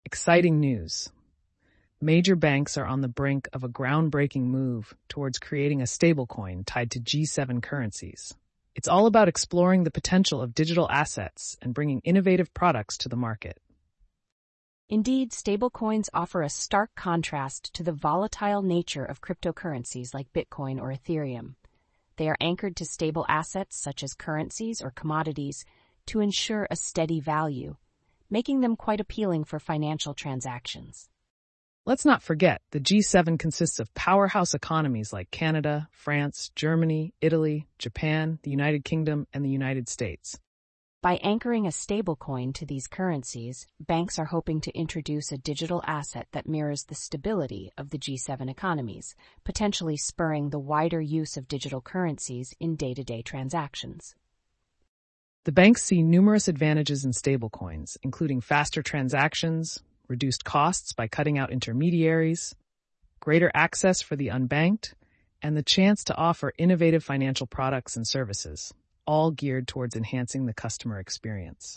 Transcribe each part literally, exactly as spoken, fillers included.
Exciting news. Major banks are on the brink of a groundbreaking move towards creating a stablecoin tied to G seven currencies. It's all about exploring the potential of digital assets and bringing innovative products to the market. Indeed, stablecoins offer a stark contrast to the volatile nature of cryptocurrencies like Bitcoin or Ethereum. They are anchored to stable assets such as currencies or commodities to ensure a steady value, making them quite appealing for financial transactions. Let's not forget, the G seven consists of powerhouse economies like Canada, France, Germany, Italy, Japan, the United Kingdom, and the United States. By anchoring a stablecoin to these currencies, banks are hoping to introduce a digital asset that mirrors the stability of the G seven economies, potentially spurring the wider use of digital currencies in day-to-day transactions. The banks see numerous advantages in stablecoins, including faster transactions, reduced costs by cutting out intermediaries, greater access for the unbanked, and the chance to offer innovative financial products and services, all geared towards enhancing the customer experience.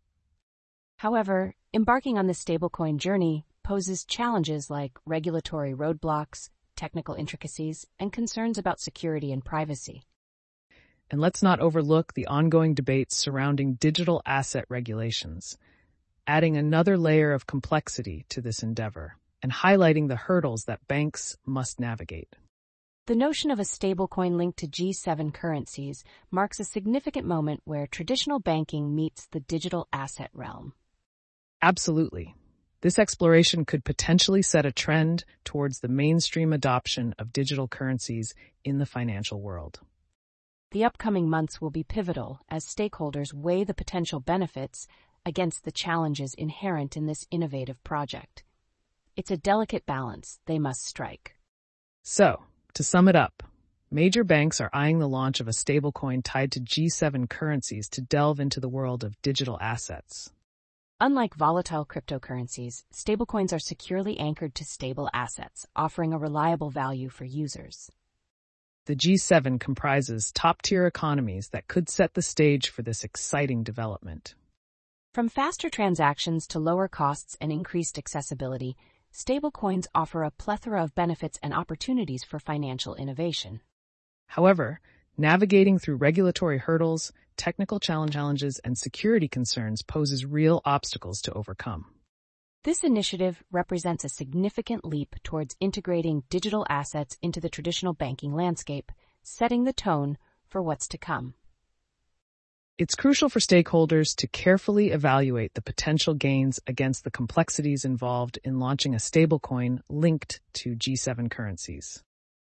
However, embarking on the stablecoin journey poses challenges like regulatory roadblocks, technical intricacies, and concerns about security and privacy. And let's not overlook the ongoing debates surrounding digital asset regulations, adding another layer of complexity to this endeavor and highlighting the hurdles that banks must navigate. The notion of a stablecoin linked to G seven currencies marks a significant moment where traditional banking meets the digital asset realm. Absolutely. This exploration could potentially set a trend towards the mainstream adoption of digital currencies in the financial world. The upcoming months will be pivotal as stakeholders weigh the potential benefits against the challenges inherent in this innovative project. It's a delicate balance they must strike. So, to sum it up, major banks are eyeing the launch of a stablecoin tied to G seven currencies to delve into the world of digital assets. Unlike volatile cryptocurrencies, stablecoins are securely anchored to stable assets, offering a reliable value for users. The G seven comprises top-tier economies that could set the stage for this exciting development. From faster transactions to lower costs and increased accessibility, stablecoins offer a plethora of benefits and opportunities for financial innovation. However, navigating through regulatory hurdles, technical challenges, and security concerns poses real obstacles to overcome. This initiative represents a significant leap towards integrating digital assets into the traditional banking landscape, setting the tone for what's to come. It's crucial for stakeholders to carefully evaluate the potential gains against the complexities involved in launching a stablecoin linked to G seven currencies.